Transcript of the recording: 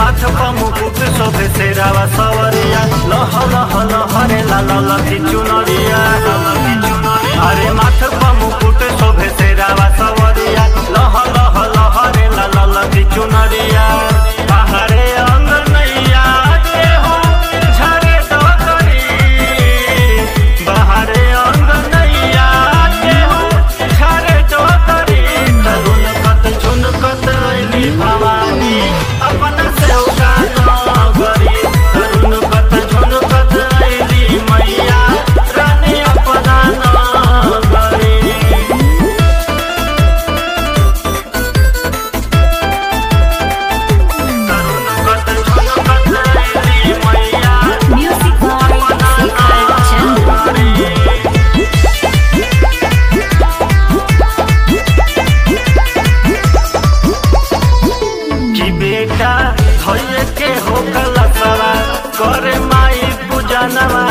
माथ पर मुकुट शोभे शेरावा सवरिया लह लह लहरे लाल लती चुनरिया अरे माथ पर मुकुट शोभे शेरावा सवरिया लह लह लहरे लाल लती चुनरिया बाहरे अंगनैया के हो झरे डोकरी बाहरे अंगनैया के हो झरे डोकरी झुनकत झुनकत अइली भवानी अपन सेवका नगरी झुनकत झुनकत अइली मैया रानी अपना नगरी Music by कि बेटा धोए के हो कलसवा करे माई पूजनवा